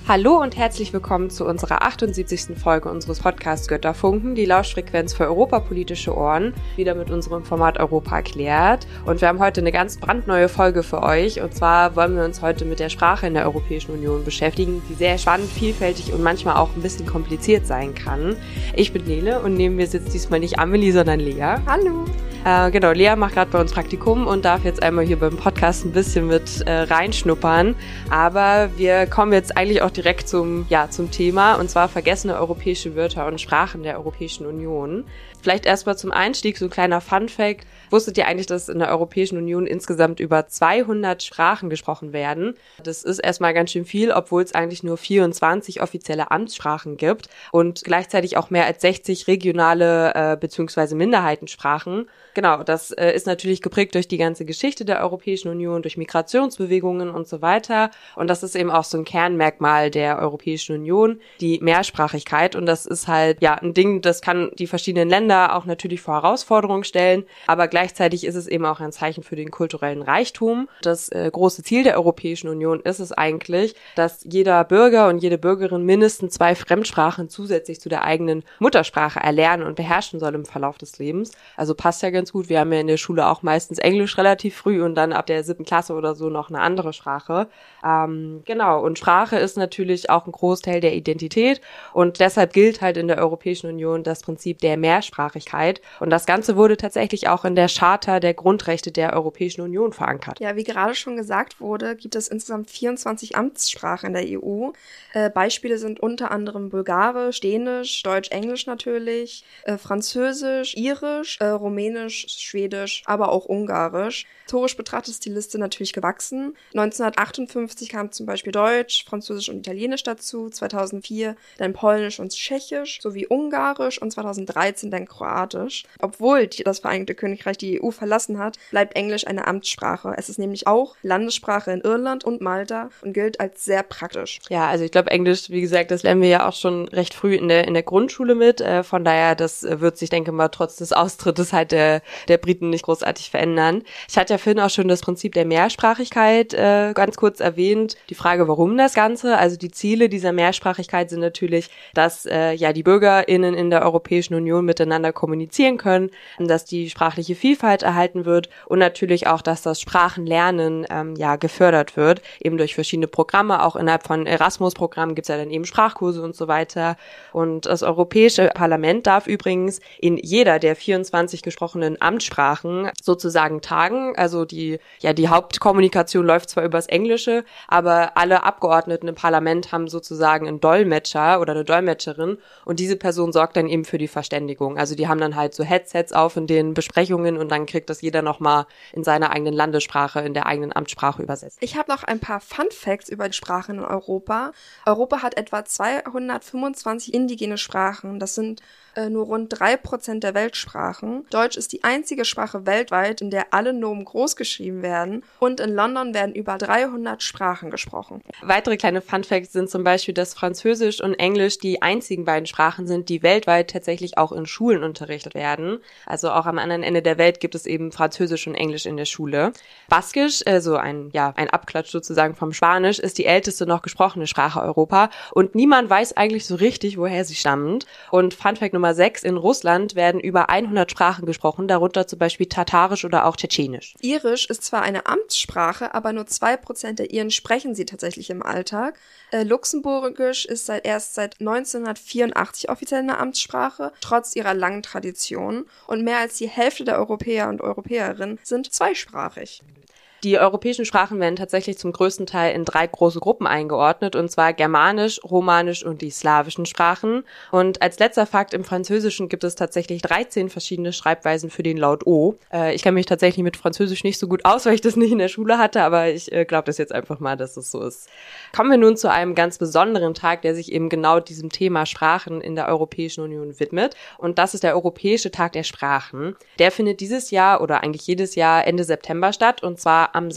Hallo und herzlich willkommen zu unserer 78. Folge unseres Podcasts Götterfunken, die Lauschfrequenz für europapolitische Ohren, wieder mit unserem Format Europa erklärt. Und wir haben heute eine ganz brandneue Folge für euch. Und zwar wollen wir uns heute mit der Sprache in der Europäischen Union beschäftigen, die sehr spannend, vielfältig und manchmal auch ein bisschen kompliziert sein kann. Ich bin Nele und neben mir sitzt diesmal nicht Amelie, sondern Lea. Hallo. Genau, Lea macht gerade bei uns Praktikum und darf jetzt einmal hier beim Podcast ein bisschen mit reinschnuppern. Aber wir kommen jetzt eigentlich auch direkt zum Thema, und zwar vergessene europäische Wörter und Sprachen der Europäischen Union. Vielleicht erstmal zum Einstieg so ein kleiner Fun-Fact. Wusstet ihr eigentlich, dass in der Europäischen Union insgesamt über 200 Sprachen gesprochen werden? Das ist erstmal ganz schön viel, obwohl es eigentlich nur 24 offizielle Amtssprachen gibt und gleichzeitig auch mehr als 60 regionale bzw. Minderheitensprachen. Genau, das ist natürlich geprägt durch die ganze Geschichte der Europäischen Union, durch Migrationsbewegungen und so weiter. Und das ist eben auch so ein Kernmerkmal der Europäischen Union, die Mehrsprachigkeit. Und das ist halt ein Ding, das kann die verschiedenen Länder auch natürlich vor Herausforderungen stellen, aber gleichzeitig ist es eben auch ein Zeichen für den kulturellen Reichtum. Das große Ziel der Europäischen Union ist es eigentlich, dass jeder Bürger und jede Bürgerin mindestens 2 Fremdsprachen zusätzlich zu der eigenen Muttersprache erlernen und beherrschen soll im Verlauf des Lebens. Also passt ja ganz gut. Wir haben ja in der Schule auch meistens Englisch relativ früh und dann ab der 7. Klasse oder so noch eine andere Sprache. Genau, und Sprache ist natürlich auch ein Großteil der Identität und deshalb gilt halt in der Europäischen Union das Prinzip der Mehrsprachigkeit. Und das Ganze wurde tatsächlich auch in der Charta der Grundrechte der Europäischen Union verankert. Ja, wie gerade schon gesagt wurde, gibt es insgesamt 24 Amtssprachen in der EU. Beispiele sind unter anderem Bulgarisch, Dänisch, Deutsch, Englisch natürlich, Französisch, Irisch, Rumänisch, Schwedisch, aber auch Ungarisch. Historisch betrachtet ist die Liste natürlich gewachsen. 1958 kam zum Beispiel Deutsch, Französisch und Italienisch dazu, 2004 dann Polnisch und Tschechisch sowie Ungarisch und 2013 dann Kroatisch. Obwohl das Vereinigte Königreich die EU verlassen hat, bleibt Englisch eine Amtssprache. Es ist nämlich auch Landessprache in Irland und Malta und gilt als sehr praktisch. Ja, also ich glaube Englisch, wie gesagt, das lernen wir ja auch schon recht früh in der Grundschule mit. Von daher, das wird sich, denke ich mal, trotz des Austrittes halt der Briten nicht großartig verändern. Ich hatte ja vorhin auch schon das Prinzip der Mehrsprachigkeit ganz kurz erwähnt. Die Frage, warum das Ganze? Also die Ziele dieser Mehrsprachigkeit sind natürlich, dass die BürgerInnen in der Europäischen Union miteinander kommunizieren können, dass die sprachliche Vielfalt erhalten wird und natürlich auch, dass das Sprachenlernen gefördert wird, eben durch verschiedene Programme. Auch innerhalb von Erasmus-Programmen gibt es ja dann eben Sprachkurse und so weiter. Und das Europäische Parlament darf übrigens in jeder der 24 gesprochenen Amtssprachen sozusagen tagen. Also die Hauptkommunikation läuft zwar übers Englische, aber alle Abgeordneten im Parlament haben sozusagen einen Dolmetscher oder eine Dolmetscherin und diese Person sorgt dann eben für die Verständigung. Also die haben dann halt so Headsets auf in den Besprechungen und dann kriegt das jeder nochmal in seiner eigenen Landessprache, in der eigenen Amtssprache übersetzt. Ich habe noch ein paar Fun Facts über die Sprachen in Europa. Europa hat etwa 225 indigene Sprachen. Das sind nur rund 3% der Weltsprachen. Deutsch ist die einzige Sprache weltweit, in der alle Nomen groß geschrieben werden. Und in London werden über 300 Sprachen gesprochen. Weitere kleine Funfacts sind zum Beispiel, dass Französisch und Englisch die einzigen beiden Sprachen sind, die weltweit tatsächlich auch in Schulen unterrichtet werden. Also auch am anderen Ende der Welt gibt es eben Französisch und Englisch in der Schule. Baskisch, also ein Abklatsch sozusagen vom Spanisch, ist die älteste noch gesprochene Sprache Europa. Und niemand weiß eigentlich so richtig, woher sie stammt. Und Funfact Nummer 6, in Russland werden über 100 Sprachen gesprochen, darunter zum Beispiel Tatarisch oder auch Tschetschenisch. Irisch ist zwar eine Amtssprache, aber nur 2% der Iren sprechen sie tatsächlich im Alltag. Luxemburgisch ist erst seit 1984 offiziell eine Amtssprache, trotz ihrer langen Tradition. Und mehr als die Hälfte der Europäer und Europäerinnen sind zweisprachig. Die europäischen Sprachen werden tatsächlich zum größten Teil in 3 große Gruppen eingeordnet, und zwar Germanisch, Romanisch und die slawischen Sprachen. Und als letzter Fakt, im Französischen gibt es tatsächlich 13 verschiedene Schreibweisen für den Laut O. Ich kenne mich tatsächlich mit Französisch nicht so gut aus, weil ich das nicht in der Schule hatte, aber ich glaube das jetzt einfach mal, dass es so ist. Kommen wir nun zu einem ganz besonderen Tag, der sich eben genau diesem Thema Sprachen in der Europäischen Union widmet. Und das ist der Europäische Tag der Sprachen. Der findet dieses Jahr oder eigentlich jedes Jahr Ende September statt, und zwar am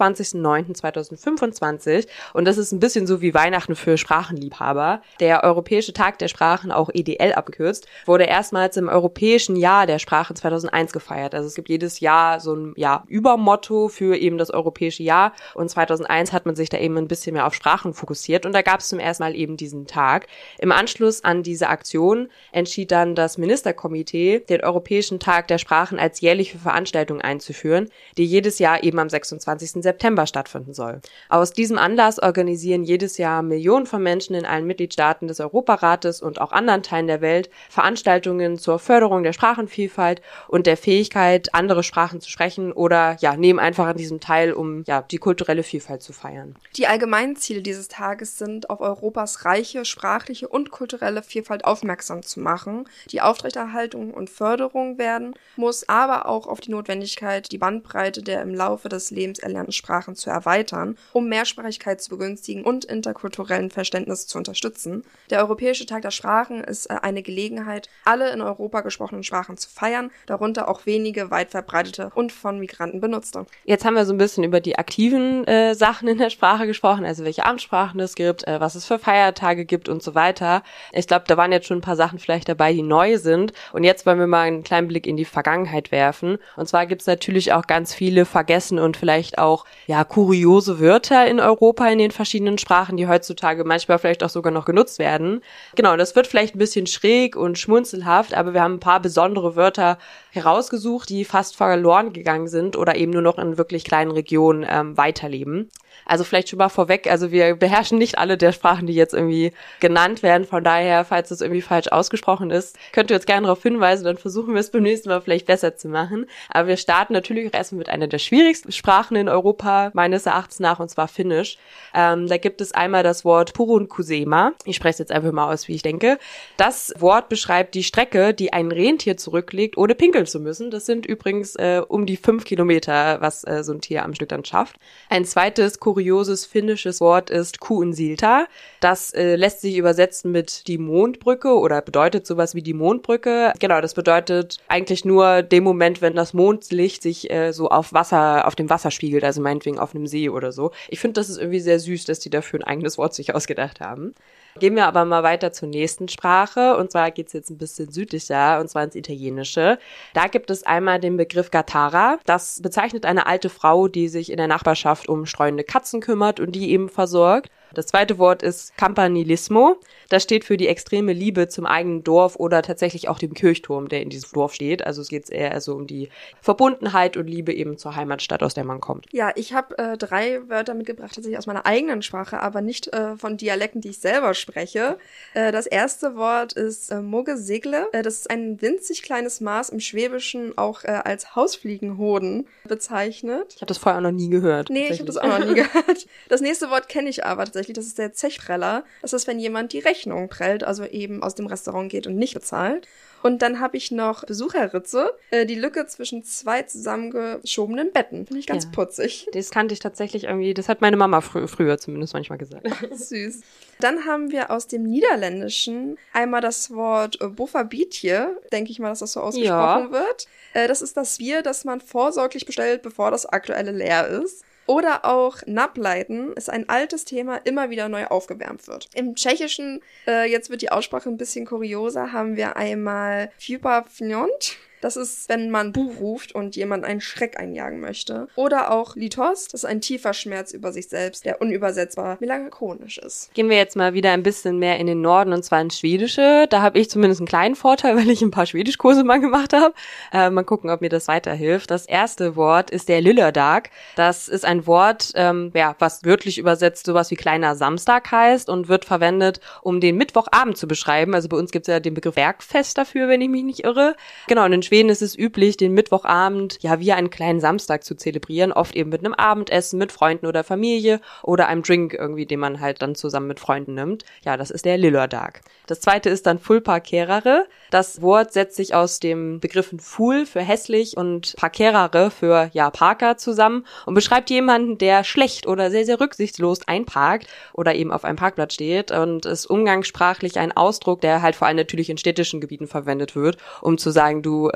26.09.2025 und das ist ein bisschen so wie Weihnachten für Sprachenliebhaber. Der Europäische Tag der Sprachen, auch EDL abgekürzt, wurde erstmals im Europäischen Jahr der Sprache 2001 gefeiert. Also es gibt jedes Jahr so ein Übermotto für eben das Europäische Jahr und 2001 hat man sich da eben ein bisschen mehr auf Sprachen fokussiert und da gab es zum ersten Mal eben diesen Tag. Im Anschluss an diese Aktion entschied dann das Ministerkomitee, den Europäischen Tag der Sprachen als jährliche Veranstaltung einzuführen, die jedes Jahr eben am 26. September stattfinden soll. Aus diesem Anlass organisieren jedes Jahr Millionen von Menschen in allen Mitgliedstaaten des Europarates und auch anderen Teilen der Welt Veranstaltungen zur Förderung der Sprachenvielfalt und der Fähigkeit, andere Sprachen zu sprechen oder nehmen einfach an diesem teil, um die kulturelle Vielfalt zu feiern. Die allgemeinen Ziele dieses Tages sind, auf Europas reiche sprachliche und kulturelle Vielfalt aufmerksam zu machen, die Aufrechterhaltung und Förderung werden muss, aber auch auf die Notwendigkeit, die Bandbreite der im Laufe des Lebens erlernten Sprachen zu erweitern, um Mehrsprachigkeit zu begünstigen und interkulturellen Verständnis zu unterstützen. Der Europäische Tag der Sprachen ist eine Gelegenheit, alle in Europa gesprochenen Sprachen zu feiern, darunter auch wenige weit verbreitete und von Migranten benutzte. Jetzt haben wir so ein bisschen über die aktiven Sachen in der Sprache gesprochen, also welche Amtssprachen es gibt, was es für Feiertage gibt und so weiter. Ich glaube, da waren jetzt schon ein paar Sachen vielleicht dabei, die neu sind. Und jetzt wollen wir mal einen kleinen Blick in die Vergangenheit werfen. Und zwar gibt es natürlich auch ganz viele vergessene und vielleicht auch kuriose Wörter in Europa in den verschiedenen Sprachen, die heutzutage manchmal vielleicht auch sogar noch genutzt werden. Genau, das wird vielleicht ein bisschen schräg und schmunzelhaft, aber wir haben ein paar besondere Wörter herausgesucht, die fast verloren gegangen sind oder eben nur noch in wirklich kleinen Regionen weiterleben. Also vielleicht schon mal vorweg, also wir beherrschen nicht alle der Sprachen, die jetzt irgendwie genannt werden. Von daher, falls das irgendwie falsch ausgesprochen ist, könnt ihr uns gerne darauf hinweisen, dann versuchen wir es beim nächsten Mal vielleicht besser zu machen. Aber wir starten natürlich auch erstmal mit einer der schwierigsten Sprachen in Europa, meines Erachtens nach, und zwar Finnisch. Da gibt es einmal das Wort Purun Kusema. Ich spreche es jetzt einfach mal aus, wie ich denke. Das Wort beschreibt die Strecke, die ein Rentier zurücklegt, ohne pinkeln zu müssen. Das sind übrigens um die 5 Kilometer, was so ein Tier am Stück dann schafft. Ein zweites kurioses finnisches Wort ist Kuunsilta. Das lässt sich übersetzen mit die Mondbrücke oder bedeutet sowas wie die Mondbrücke. Genau, das bedeutet eigentlich nur den Moment, wenn das Mondlicht sich so auf dem Wasser spiegelt, also meinetwegen auf einem See oder so. Ich finde, das ist irgendwie sehr süß, dass die dafür ein eigenes Wort sich ausgedacht haben. Gehen wir aber mal weiter zur nächsten Sprache, und zwar geht's jetzt ein bisschen südlicher, und zwar ins Italienische. Da gibt es einmal den Begriff Gattara. Das bezeichnet eine alte Frau, die sich in der Nachbarschaft um streunende Katzen kümmert und die eben versorgt. Das zweite Wort ist Campanilismo. Das steht für die extreme Liebe zum eigenen Dorf oder tatsächlich auch dem Kirchturm, der in diesem Dorf steht. Also es geht eher so um die Verbundenheit und Liebe eben zur Heimatstadt, aus der man kommt. Ja, ich habe 3 Wörter mitgebracht, tatsächlich aus meiner eigenen Sprache, aber nicht von Dialekten, die ich selber spreche. Das erste Wort ist Mogesegle. Das ist ein winzig kleines Maß im Schwäbischen auch als Hausfliegenhoden bezeichnet. Ich habe das vorher auch noch nie gehört. Nee, ich habe das auch noch nie gehört. Das nächste Wort kenne ich aber tatsächlich. Das ist der Zechpreller. Das ist, wenn jemand die Rechnung prellt, also eben aus dem Restaurant geht und nicht bezahlt. Und dann habe ich noch Besucherritze, die Lücke zwischen 2 zusammengeschobenen Betten. Finde ich ganz putzig. Das kannte ich tatsächlich irgendwie, das hat meine Mama früher zumindest manchmal gesagt. Süß. Dann haben wir aus dem Niederländischen einmal das Wort Boffabietje. Denke ich mal, dass das so ausgesprochen wird. Das ist das Bier, das man vorsorglich bestellt, bevor das aktuelle leer ist. Oder auch Napleiten ist ein altes Thema, immer wieder neu aufgewärmt wird. Im Tschechischen, jetzt wird die Aussprache ein bisschen kurioser, haben wir einmal Fjupa-Fnjont. Das ist, wenn man Bu ruft und jemand einen Schreck einjagen möchte. Oder auch Litos, das ist ein tiefer Schmerz über sich selbst, der unübersetzbar melancholisch ist. Gehen wir jetzt mal wieder ein bisschen mehr in den Norden, und zwar ins Schwedische. Da habe ich zumindest einen kleinen Vorteil, weil ich ein paar Schwedischkurse mal gemacht habe. Mal gucken, ob mir das weiterhilft. Das erste Wort ist der Lillerdag. Das ist ein Wort, was wörtlich übersetzt sowas wie kleiner Samstag heißt und wird verwendet, um den Mittwochabend zu beschreiben. Also bei uns gibt es ja den Begriff Bergfest dafür, wenn ich mich nicht irre. Genau, und in Schweden ist es üblich, den Mittwochabend wie einen kleinen Samstag zu zelebrieren, oft eben mit einem Abendessen mit Freunden oder Familie oder einem Drink irgendwie, den man halt dann zusammen mit Freunden nimmt. Ja, das ist der Lillerdag. Das zweite ist dann Fulparkerare. Das Wort setzt sich aus den Begriffen Ful für hässlich und Parkerare für Parker zusammen und beschreibt jemanden, der schlecht oder sehr, sehr rücksichtslos einparkt oder eben auf einem Parkplatz steht, und ist umgangssprachlich ein Ausdruck, der halt vor allem natürlich in städtischen Gebieten verwendet wird, um zu sagen, du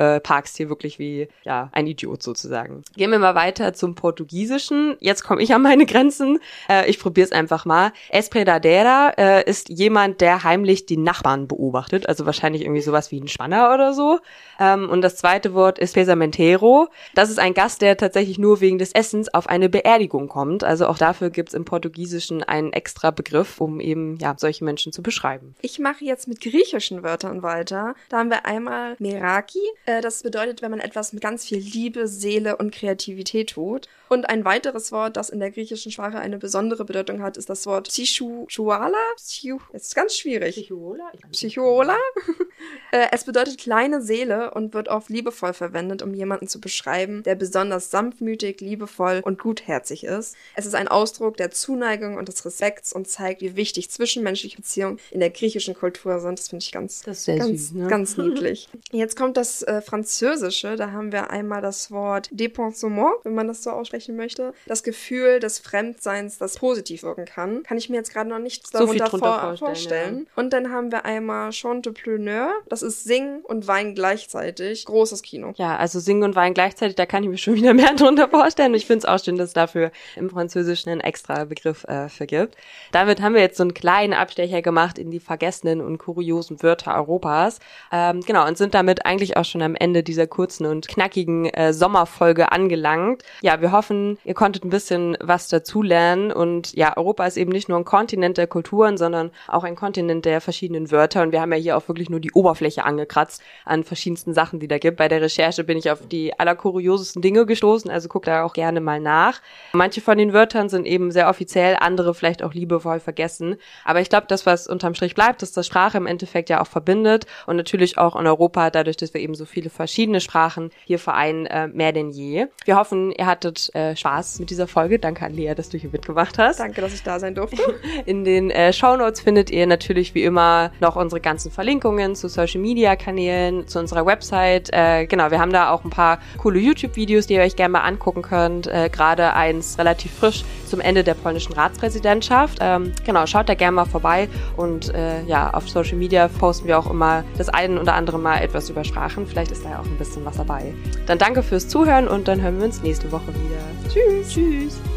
parkst hier wirklich wie ein Idiot sozusagen. Gehen wir mal weiter zum Portugiesischen. Jetzt komme ich an meine Grenzen. Ich probiere es einfach mal. Espreitadeira ist jemand, der heimlich die Nachbarn beobachtet, also wahrscheinlich irgendwie sowas wie ein Spanner oder so. Und das zweite Wort ist pesamentero. Das ist ein Gast, der tatsächlich nur wegen des Essens auf eine Beerdigung kommt. Also auch dafür gibt es im Portugiesischen einen extra Begriff, um eben solche Menschen zu beschreiben. Ich mache jetzt mit griechischen Wörtern weiter. Da haben wir einmal meraki. Das bedeutet, wenn man etwas mit ganz viel Liebe, Seele und Kreativität tut. Und ein weiteres Wort, das in der griechischen Sprache eine besondere Bedeutung hat, ist das Wort psychouala. Es ist ganz schwierig. Psychouala. Es bedeutet kleine Seele und wird oft liebevoll verwendet, um jemanden zu beschreiben, der besonders sanftmütig, liebevoll und gutherzig ist. Es ist ein Ausdruck der Zuneigung und des Respekts und zeigt, wie wichtig zwischenmenschliche Beziehungen in der griechischen Kultur sind. Das finde ich ganz süß, ne? Ganz niedlich. Jetzt kommt das Französische. Da haben wir einmal das Wort dépensement, wenn man das so aussprechen möchte. Das Gefühl des Fremdseins, das positiv wirken kann. Kann ich mir jetzt gerade noch nicht darunter vorstellen. Ja. Und dann haben wir einmal Chantepreneur. Das ist Singen und Weinen gleichzeitig. Großes Kino. Ja, also Singen und Weinen gleichzeitig, da kann ich mir schon wieder mehr drunter vorstellen. Und ich finde es auch schön, dass es dafür im Französischen einen extra Begriff für gibt. Damit haben wir jetzt so einen kleinen Abstecher gemacht in die vergessenen und kuriosen Wörter Europas. Und sind damit eigentlich auch schon am Ende dieser kurzen und knackigen Sommerfolge angelangt. Ja, wir hoffen, ihr konntet ein bisschen was dazulernen. Und ja, Europa ist eben nicht nur ein Kontinent der Kulturen, sondern auch ein Kontinent der verschiedenen Wörter. Und wir haben ja hier auch wirklich nur die Oberfläche angekratzt an verschiedensten Sachen, die da gibt. Bei der Recherche bin ich auf die allerkuriosesten Dinge gestoßen, also guckt da auch gerne mal nach. Manche von den Wörtern sind eben sehr offiziell, andere vielleicht auch liebevoll vergessen. Aber ich glaube, das, was unterm Strich bleibt, ist, dass Sprache im Endeffekt ja auch verbindet und natürlich auch in Europa, dadurch, dass wir eben so viele verschiedene Sprachen hier vereinen, mehr denn je. Wir hoffen, ihr hattet Spaß mit dieser Folge. Danke an Lea, dass du hier mitgemacht hast. Danke, dass ich da sein durfte. In den Shownotes findet ihr natürlich wie immer noch unsere ganzen Verlinkungen zu Social-Media-Kanälen, zu unserer Website. Wir haben da auch ein paar coole YouTube-Videos, die ihr euch gerne mal angucken könnt. Gerade eins relativ frisch zum Ende der polnischen Ratspräsidentschaft. Schaut da gerne mal vorbei und auf Social Media posten wir auch immer das ein oder andere Mal etwas über Sprachen. Vielleicht ist da ja auch ein bisschen was dabei. Dann danke fürs Zuhören und dann hören wir uns nächste Woche wieder. Tschüss. Tschüss.